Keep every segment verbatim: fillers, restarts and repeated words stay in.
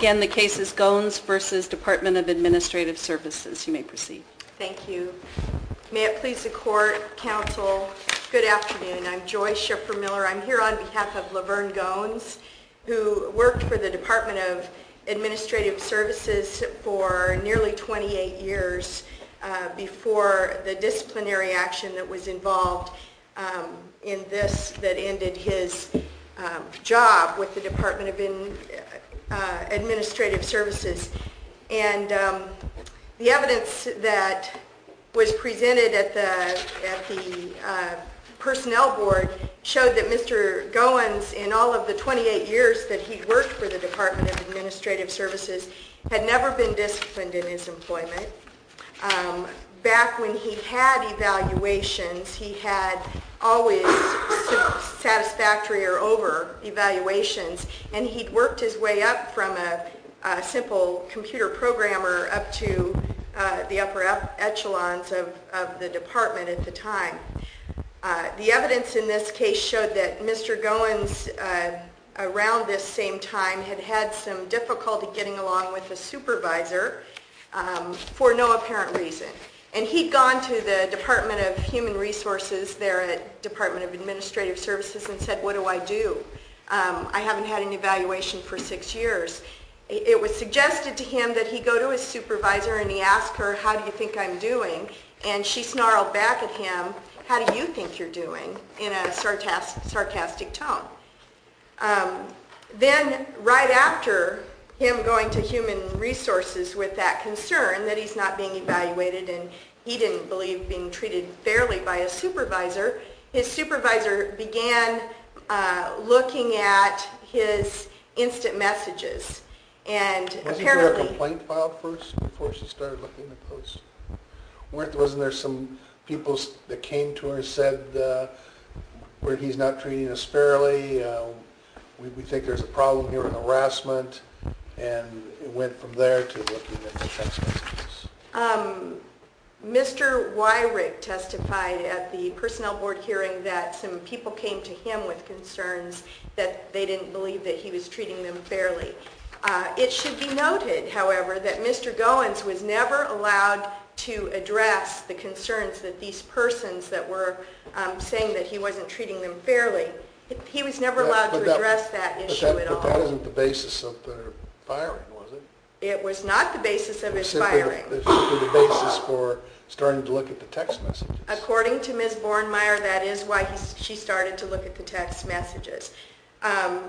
again, the case is Goins versus Department of Administrative Services. You may proceed. Thank you. May it please the court, counsel, good afternoon. I'm Joy Schiffer Miller. I'm here on behalf of Laverne Goins, who worked for the Department of Administrative Services for nearly twenty-eight years uh, before the disciplinary action that was involved um, in this that ended his um, job with the Department of In, uh, Administrative Services. And um, the evidence that was presented at the at the uh, personnel board showed that Mister Goins, in all of the twenty-eight years that he worked for the Department of Administrative Services, had never been disciplined in his employment. Um, back when he had evaluations, he had always satisfactory or over evaluations, and he'd worked his way up from a, a simple computer programmer up to uh, the upper echelons of, of the department at the time. Uh, the evidence in this case showed that Mister Goins, uh, around this same time, had had some difficulty getting along with a supervisor um, for no apparent reason. And he'd gone to the Department of Human Resources there at Department of Administrative Services and said, what do I do? Um, I haven't had an evaluation for six years. It was suggested to him that he go to his supervisor and he asked her, how do you think I'm doing? And she snarled back at him, how do you think you're doing, in a sarcastic, sarcastic tone. Um, then, right after him going to Human Resources with that concern that he's not being evaluated and he didn't believe being treated fairly by a supervisor, his supervisor began uh, looking at his instant messages. And Wasn't apparently, there a complaint filed first before she started looking at those? Weren't, wasn't there some people that came to her and said, uh, where he's not treating us fairly, uh, we, we think there's a problem here with harassment, and it went from there to looking at the text messages? Um, Mister Wyrick testified at the Personnel Board hearing that some people came to him with concerns that they didn't believe that he was treating them fairly. Uh, it should be noted, however, that Mister Goins was never allowed to address the concerns that these persons that were um, saying that he wasn't treating them fairly, he was never allowed to that, address that issue that, at but all. But that isn't the basis of their firing, was it? It was not the basis of his simply firing. The, simply the basis for starting to look at the text messages. According to Miz Bornmeyer, that is why he, she started to look at the text messages. Um,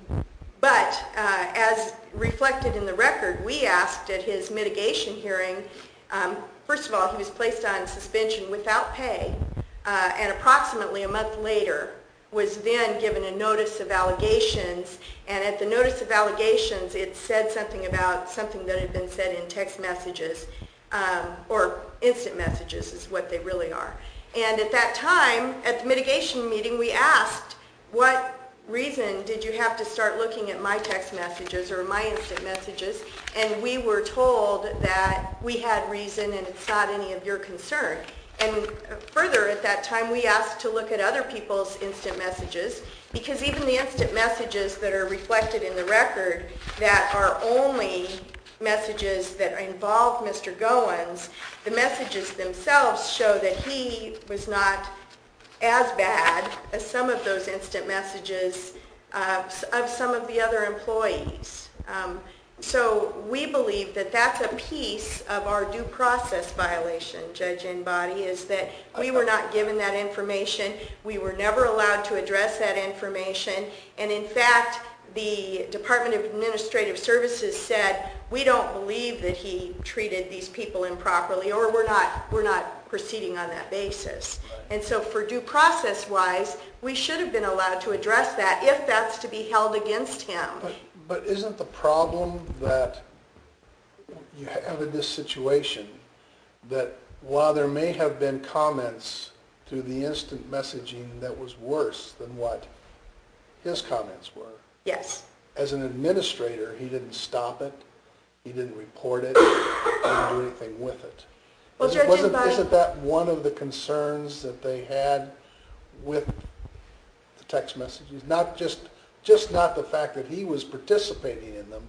But uh, as reflected in the record, we asked at his mitigation hearing, um, first of all, he was placed on suspension without pay, uh, and approximately a month later was then given a notice of allegations, and at the notice of allegations it said something about something that had been said in text messages, um, or instant messages is what they really are. And at that time, at the mitigation meeting, we asked, what reason did you have to start looking at my text messages or my instant messages? And we were told that we had reason and it's not any of your concern. And further, at that time, we asked to look at other people's instant messages, because even the instant messages that are reflected in the record that are only messages that involve Mister Goins, the messages themselves show that he was not as bad as some of those instant messages uh, of some of the other employees. Um, so we believe that that's a piece of our due process violation, Judge Embody, is that we were not given that information. We were never allowed to address that information. And in fact, the Department of Administrative Services said, we don't believe that he treated these people improperly, or we're not, we're not proceeding on that basis. And so for due process-wise, we should have been allowed to address that if that's to be held against him. But, but isn't the problem that you have in this situation that while there may have been comments through the instant messaging that was worse than what his comments were? Yes. As an administrator, he didn't stop it, he didn't report it, he didn't do anything with it. Well, Isn't, wasn't, Embody, isn't that one of the concerns that they had with the text messages? Not just, just not the fact that he was participating in them,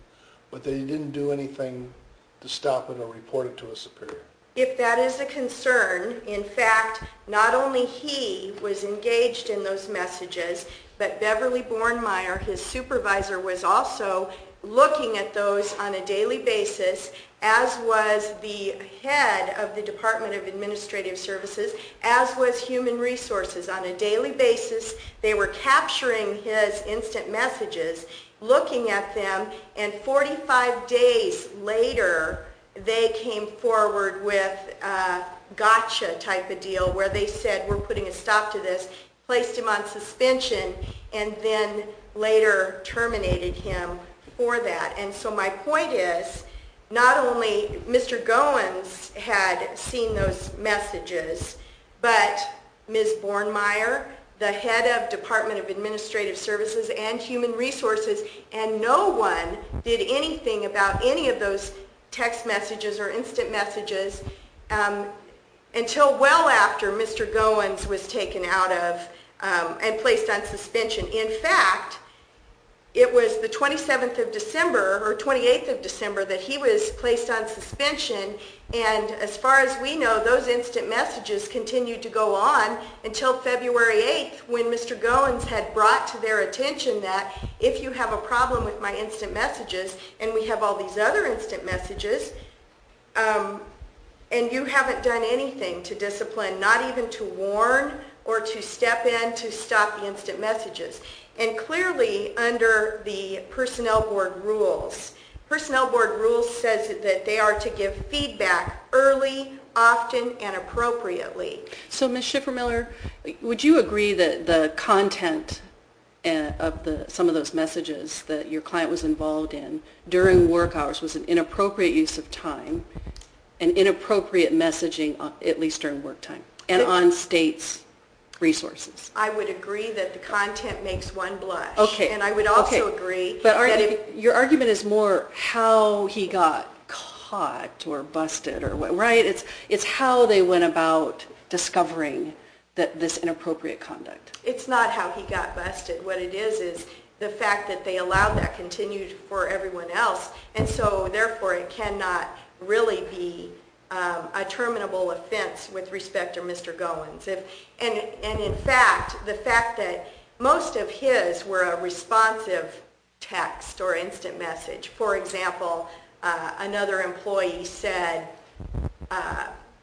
but that he didn't do anything to stop it or report it to a superior. If that is a concern, in fact, not only he was engaged in those messages, but Beverly Bornmeyer, his supervisor, was also looking at those on a daily basis, as was the head of the Department of Administrative Services, as was Human Resources. On a daily basis, they were capturing his instant messages, looking at them, and forty-five days later, they came forward with a gotcha type of deal where they said, we're putting a stop to this, placed him on suspension, and then later terminated him for that. And so my point is, not only Mister Goins had seen those messages, but Miz Bornmeyer, the head of Department of Administrative Services and Human Resources, and no one did anything about any of those text messages or instant messages um, until well after Mister Goins was taken out of um, and placed on suspension. In fact, it was the twenty-seventh of December or twenty-eighth of December that he was placed on suspension, and as far as we know, those instant messages continued to go on until February eighth, when Mister Goins had brought to their attention that if you have a problem with my instant messages, and we have all these other instant messages, um, and you haven't done anything to discipline, not even to warn or to step in to stop the instant messages. And clearly, under the Personnel Board rules, Personnel Board rules says that they are to give feedback early, often, and appropriately. So, Miz Schiffer-Miller, would you agree that the content uh, of the some of those messages that your client was involved in during work hours was an inappropriate use of time and inappropriate messaging, uh, at least during work time, and on states' resources? I would agree that the content makes one blush. Okay. And I would also okay. agree but that if... your argument is more how he got caught or busted or what, right? It's, it's how they went about discovering that this inappropriate conduct. It's not how he got busted. What it is is the fact that they allowed that continued for everyone else, and so therefore it cannot really be Um, a terminable offense with respect to Mister Goins. If, and, and in fact, the fact that most of his were a responsive text or instant message. For example, uh, another employee said uh,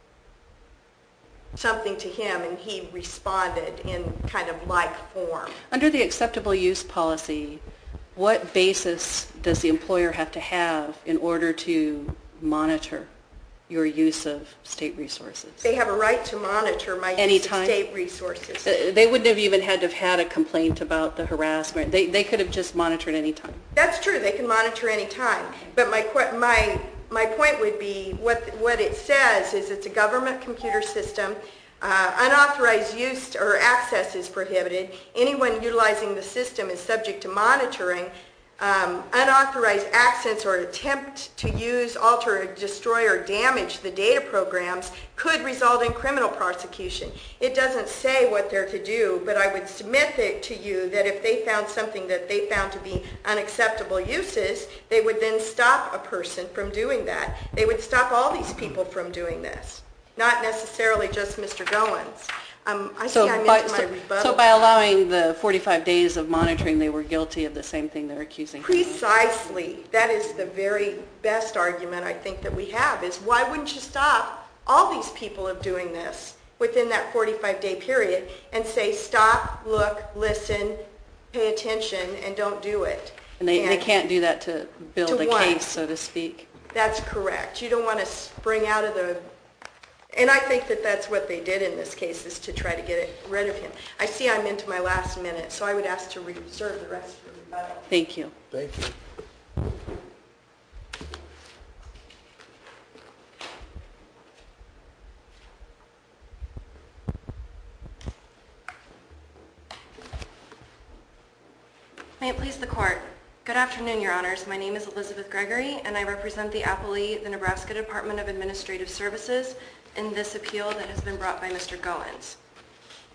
something to him and he responded in kind of like form. Under the acceptable use policy, what basis does the employer have to have in order to monitor your use of state resources? They have a right to monitor my Anytime. use of state resources. Uh, They wouldn't have even had to have had a complaint about the harassment. They, they could have just monitored any time. That's true. They can monitor any time. But my que- my my point would be what what it says is it's a government computer system. Uh, unauthorized use or access is prohibited. Anyone utilizing the system is subject to monitoring. Um, unauthorized access or attempt to use, alter, destroy, or damage the data programs could result in criminal prosecution. It doesn't say what they're to do, but I would submit it to you that if they found something that they found to be unacceptable uses, they would then stop a person from doing that. They would stop all these people from doing this, not necessarily just Mister Goins. Um, I So see I'm by, into my so, rebuttal. so by allowing the forty-five days of monitoring, they were guilty of the same thing they're accusing him of. Precisely. That is the very best argument I think that we have, is why wouldn't you stop all these people of doing this within that forty-five day period and say stop, look, listen, pay attention, and don't do it. And they, and they can't do that to build to a what? case, so to speak. That's correct. You don't want to spring out of the... And I think that that's what they did in this case, is to try to get it, rid of him. I see I'm into my last minute, so I would ask to reserve the rest for rebuttal. Thank you. Thank you. May it please the Court. Good afternoon, Your Honors. My name is Elizabeth Gregory, and I represent the appellee, the Nebraska Department of Administrative Services, in this appeal that has been brought by Mister Goins.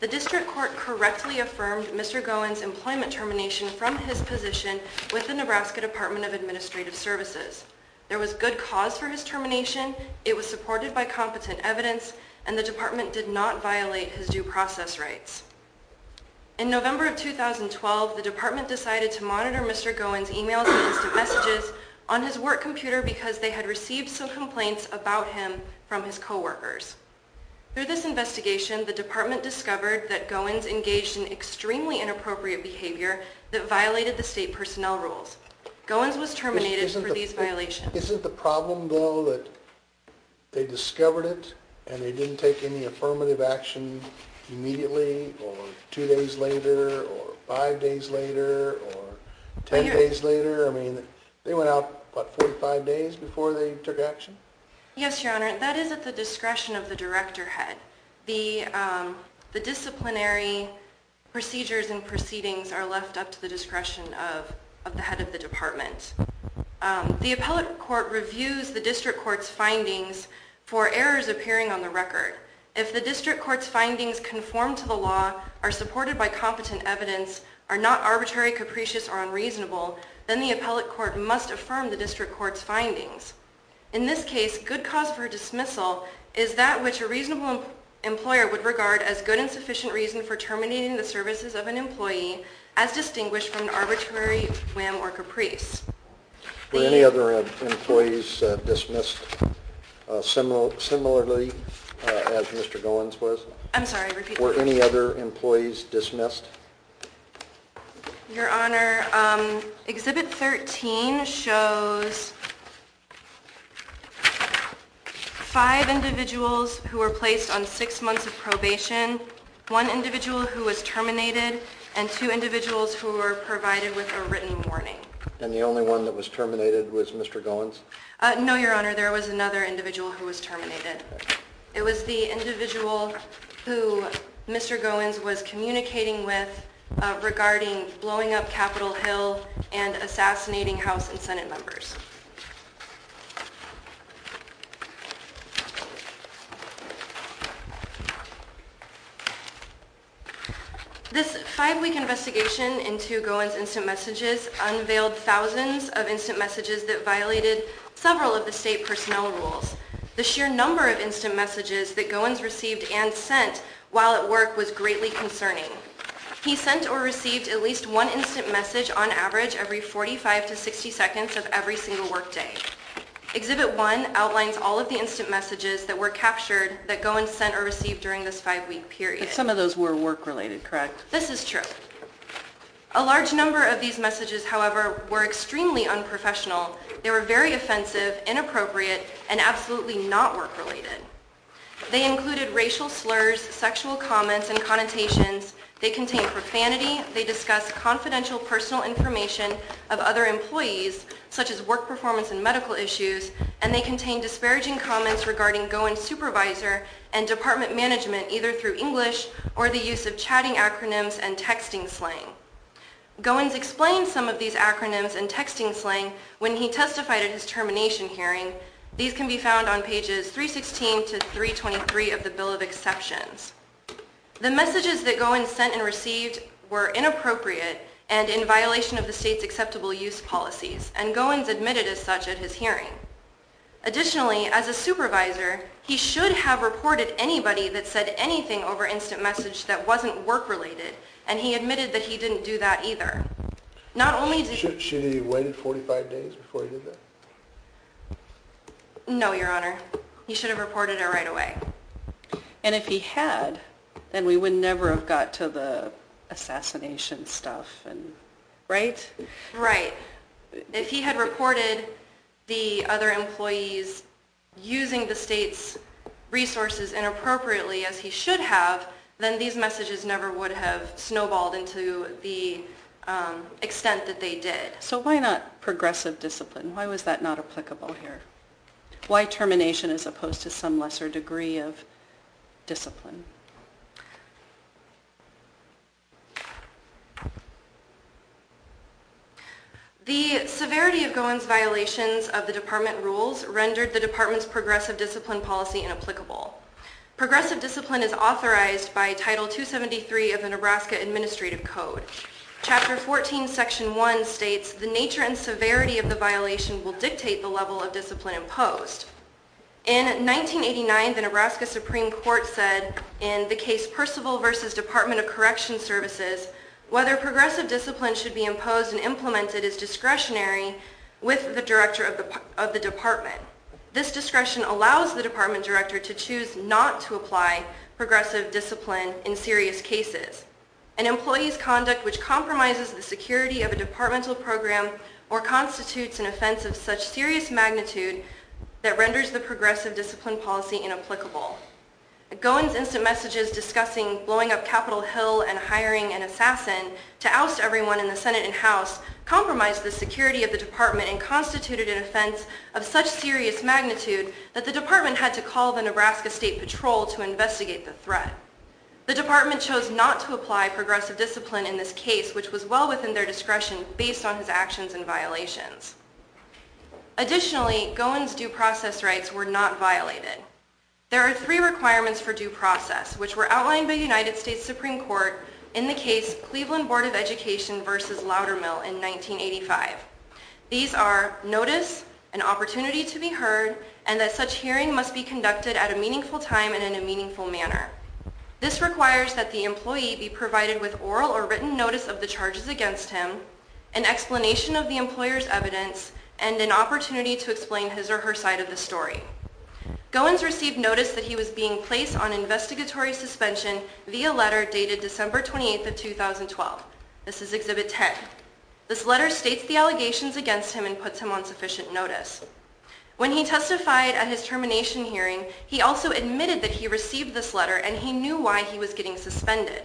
the district court correctly affirmed Mister Goins' employment termination from his position with the Nebraska Department of Administrative Services. There was good cause for his termination, it was supported by competent evidence, and the department did not violate his due process rights. In November of two thousand twelve, the department decided to monitor Mister Goins' emails and instant messages on his work computer because they had received some complaints about him from his coworkers. Through this investigation, the department discovered that Goins engaged in extremely inappropriate behavior that violated the state personnel rules. Goins was terminated Isn't for the- these violations. Isn't the problem, though, that they discovered it and they didn't take any affirmative action immediately, or two days later, or five days later, or ten you're- days later? I mean, they went out, what, forty-five days before they took action? Yes, Your Honor, that is at the discretion of the director head. The, um, the disciplinary procedures and proceedings are left up to the discretion of, of the head of the department. Um, the appellate court reviews the district court's findings for errors appearing on the record. If the district court's findings conform to the law, are supported by competent evidence, are not arbitrary, capricious, or unreasonable, then the appellate court must affirm the district court's findings. In this case, good cause for dismissal is that which a reasonable em- employer would regard as good and sufficient reason for terminating the services of an employee, as distinguished from an arbitrary whim or caprice. Were The- any other uh, employees uh, dismissed uh, simil- similarly uh, as Mister Goins was? I'm sorry, repeat Were that. any other employees dismissed? Your Honor, um, Exhibit thirteen shows five individuals who were placed on six months of probation, one individual who was terminated, and two individuals who were provided with a written warning. And the only one that was terminated was Mister Goins? Uh, no, Your Honor, there was another individual who was terminated. It was the individual who Mister Goins was communicating with uh, regarding blowing up Capitol Hill and assassinating House and Senate members. This five-week investigation into Goins' instant messages unveiled thousands of instant messages that violated several of the state personnel rules. The sheer number of instant messages that Goins received and sent while at work was greatly concerning. He sent or received at least one instant message on average every forty-five to sixty seconds of every single workday. Exhibit one outlines all of the instant messages that were captured that Goins sent or received during this five-week period. But some of those were work-related, correct? This is true. A large number of these messages, however, were extremely unprofessional. They were very offensive, inappropriate, and absolutely not work-related. They included racial slurs, sexual comments, and connotations. They contained profanity. They discussed confidential personal information of other employees, such as work performance and medical issues, and they contained disparaging comments regarding Goins' supervisor and department management, either through English or the use of chatting acronyms and texting slang. Goins explained some of these acronyms and texting slang when he testified at his termination hearing. These can be found on pages three sixteen to three twenty-three of the Bill of Exceptions. The messages that Goins sent and received were inappropriate and in violation of the state's acceptable use policies, and Goins admitted as such at his hearing. Additionally, as a supervisor, he should have reported anybody that said anything over instant message that wasn't work-related, and he admitted that he didn't do that either. Not only did... Should, should he have waited forty-five days before he did that? No, Your Honor. He should have reported it right away. And if he had, then we would never have got to the assassination stuff, and right? Right. If he had reported the other employees using the state's resources inappropriately as he should have, then these messages never would have snowballed into the um, extent that they did. So why not progressive discipline? Why was that not applicable here? Why termination as opposed to some lesser degree of discipline? The severity of Goins' violations of the department rules rendered the department's progressive discipline policy inapplicable. Progressive discipline is authorized by Title two seventy-three of the Nebraska Administrative Code. Chapter fourteen, Section one states, "The nature and severity of the violation will dictate the level of discipline imposed." In nineteen eighty-nine, the Nebraska Supreme Court said in the case Percival versus Department of Corrections Services, whether progressive discipline should be imposed and implemented is discretionary with the director of the, of the department. This discretion allows the department director to choose not to apply progressive discipline in serious cases. An employee's conduct which compromises the security of a departmental program or constitutes an offense of such serious magnitude that renders the progressive discipline policy inapplicable. Goins' instant messages discussing blowing up Capitol Hill and hiring an assassin to oust everyone in the Senate and House compromised the security of the department and constituted an offense of such serious magnitude that the department had to call the Nebraska State Patrol to investigate the threat. The department chose not to apply progressive discipline in this case, which was well within their discretion based on his actions and violations. Additionally, Goins' due process rights were not violated. There are three requirements for due process, which were outlined by the United States Supreme Court in the case Cleveland Board of Education versus Loudermill in nineteen eighty-five. These are notice, an opportunity to be heard, and that such hearing must be conducted at a meaningful time and in a meaningful manner. This requires that the employee be provided with oral or written notice of the charges against him, an explanation of the employer's evidence, and an opportunity to explain his or her side of the story. Goins received notice that he was being placed on investigatory suspension via letter dated December twenty-eighth of two thousand twelve. This is Exhibit ten. This letter states the allegations against him and puts him on sufficient notice. When he testified at his termination hearing, he also admitted that he received this letter and he knew why he was getting suspended.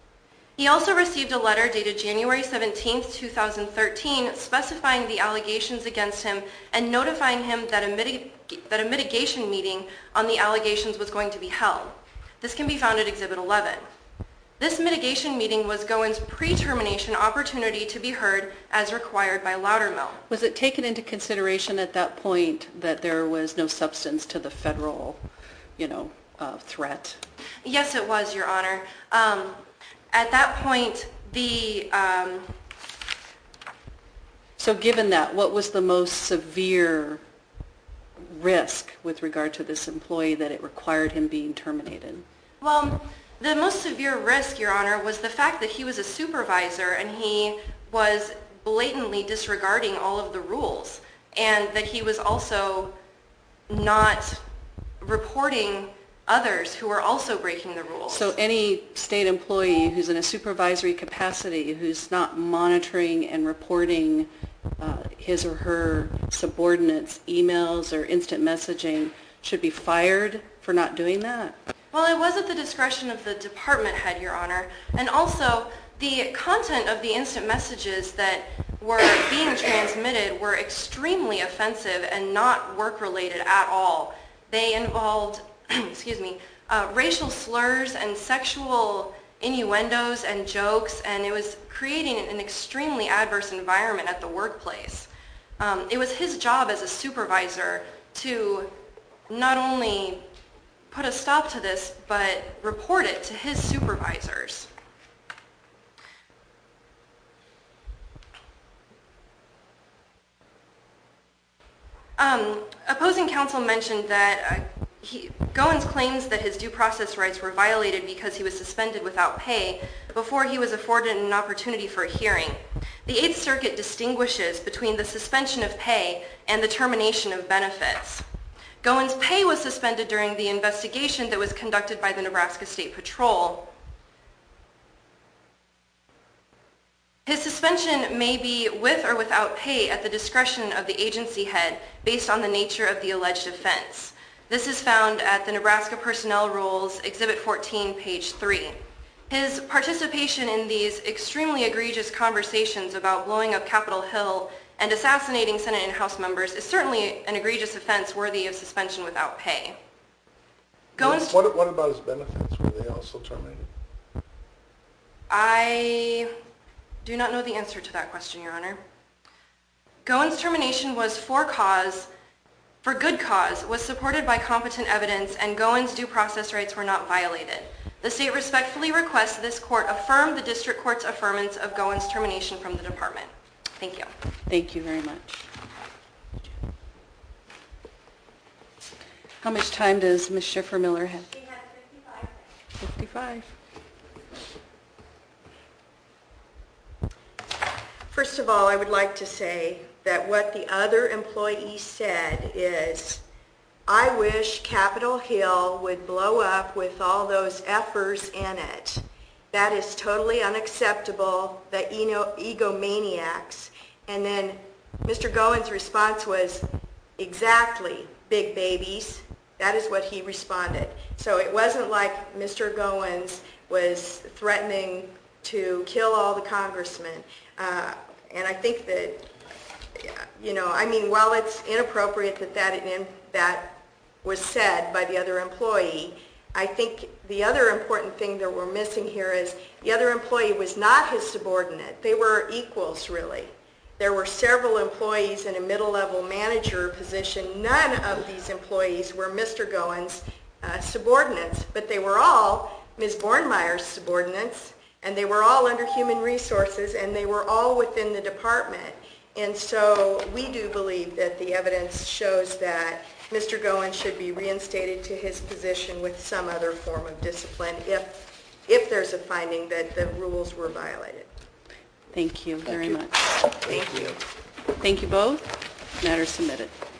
He also received a letter dated January seventeenth, two thousand thirteen, specifying the allegations against him and notifying him that a, mitig- that a mitigation meeting on the allegations was going to be held. This can be found at Exhibit eleven. This mitigation meeting was Goins' pre-termination opportunity to be heard as required by Loudermill. Was it taken into consideration at that point that there was no substance to the federal, you know, uh, threat? Yes, it was, Your Honor. Um, At that point, the... Um, so given that, what was the most severe risk with regard to this employee that it required him being terminated? Well, the most severe risk, Your Honor, was the fact that he was a supervisor and he was blatantly disregarding all of the rules, and that he was also not reporting others who were also breaking the rules. So any state employee who's in a supervisory capacity, who's not monitoring and reporting uh, his or her subordinates' emails or instant messaging should be fired for not doing that? Well, it was at the discretion of the department head, Your Honor, and also the content of the instant messages that were being transmitted were extremely offensive and not work-related at all. They involved excuse me, uh, racial slurs and sexual innuendos and jokes, and it was creating an extremely adverse environment at the workplace. Um, it was his job as a supervisor to not only put a stop to this, but report it to his supervisors. Um, opposing counsel mentioned that uh, He, Goins claims that his due process rights were violated because he was suspended without pay before he was afforded an opportunity for a hearing. The Eighth Circuit distinguishes between the suspension of pay and the termination of benefits. Goins' pay was suspended during the investigation that was conducted by the Nebraska State Patrol. His suspension may be with or without pay at the discretion of the agency head based on the nature of the alleged offense. This is found at the Nebraska Personnel Rules, Exhibit fourteen, page three. His participation in these extremely egregious conversations about blowing up Capitol Hill and assassinating Senate and House members is certainly an egregious offense worthy of suspension without pay. Goins... What, what about his benefits? Were they also terminated? I do not know the answer to that question, Your Honor. Goins' termination was for cause for good cause was supported by competent evidence and Goins' due process rights were not violated. The state respectfully requests this court affirm the district court's affirmance of Goins' termination from the department. Thank you. Thank you very much. How much time does Miz Schiffer-Miller have? She had fifty-five. fifty-five. First of all, I would like to say that what the other employee said is, I wish Capitol Hill would blow up with all those effers in it. That is totally unacceptable, the ego- egomaniacs. And then Mister Goins' response was, exactly, big babies. That is what he responded. So it wasn't like Mister Goins was threatening to kill all the congressmen. Uh, and I think that, you know, I mean, while it's inappropriate that that, in, that was said by the other employee, I think the other important thing that we're missing here is the other employee was not his subordinate. They were equals, really. There were several employees in a middle-level manager position. None of these employees were Mister Goins' uh, subordinates, but they were all Miz Bornmeyer's subordinates, and they were all under human resources, and they were all within the department. And so we do believe that the evidence shows that Mister Goins should be reinstated to his position with some other form of discipline if, if there's a finding that the rules were violated. Thank you very you. much. Thank you. Thank you both. Matter submitted.